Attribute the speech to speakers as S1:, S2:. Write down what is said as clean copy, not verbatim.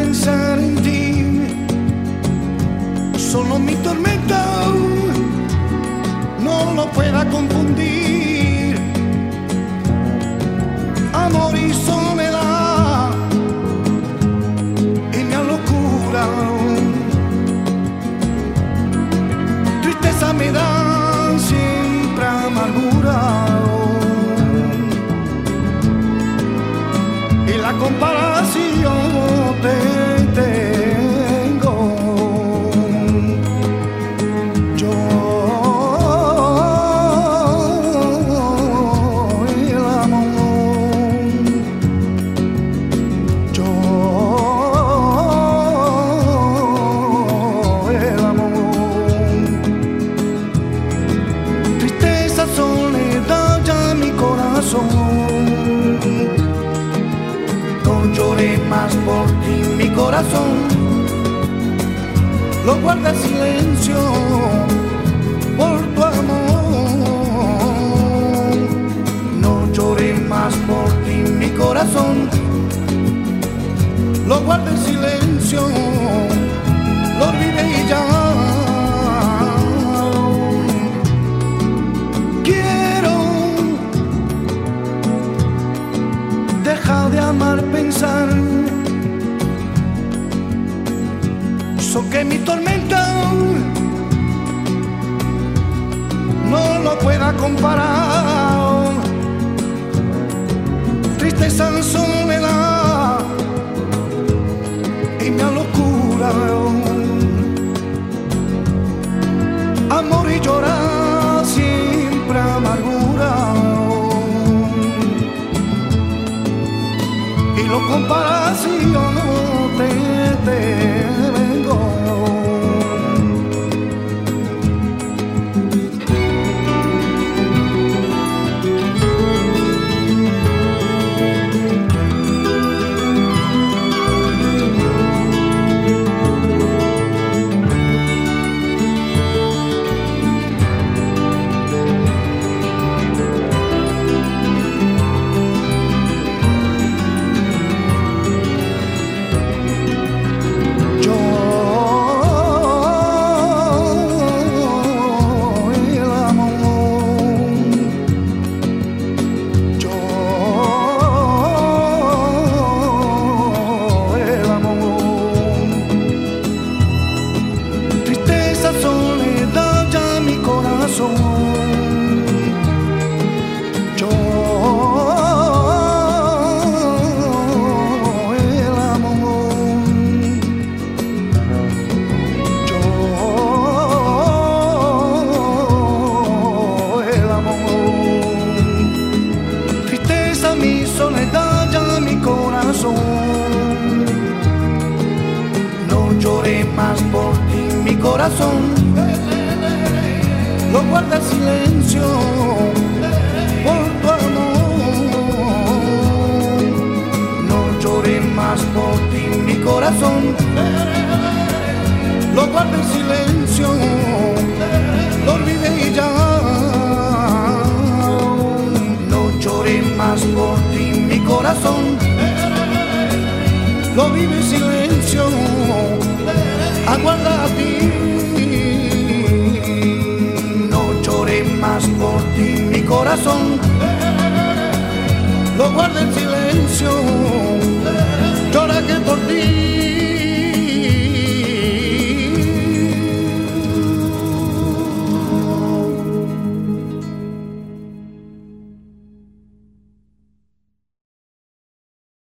S1: pensar en ti, solo mi tormenta no lo pueda confundir. Amor y soledad y mi locura, tristeza me da siempre amargura, y la comparación te tengo. Yo el amor, yo el amor. Tristeza, soledad ya mi corazón. No lloré más por ti, mi corazón lo guarda en silencio por tu amor. No lloré más por ti, mi corazón lo guarda en silencio, lo olvidé y ya. Quiero dejar de amar, pensar que mi tormenta no lo pueda comparar. Tristeza, soledad y mi locura, amor y llorar siempre amargura, y lo comparas y yo no te vengo. Yo el amor, yo el amor. Tristeza, mi soledad, ya mi corazón. No lloré más por ti, mi corazón lo guarda el silencio por tu amor. No lloré más por ti, mi corazón lo guarda el silencio, lo olvidé y ya. No lloré más por ti, mi corazón lo vive en silencio, aguarda a ti. Más por ti, mi corazón lo guarda en silencio.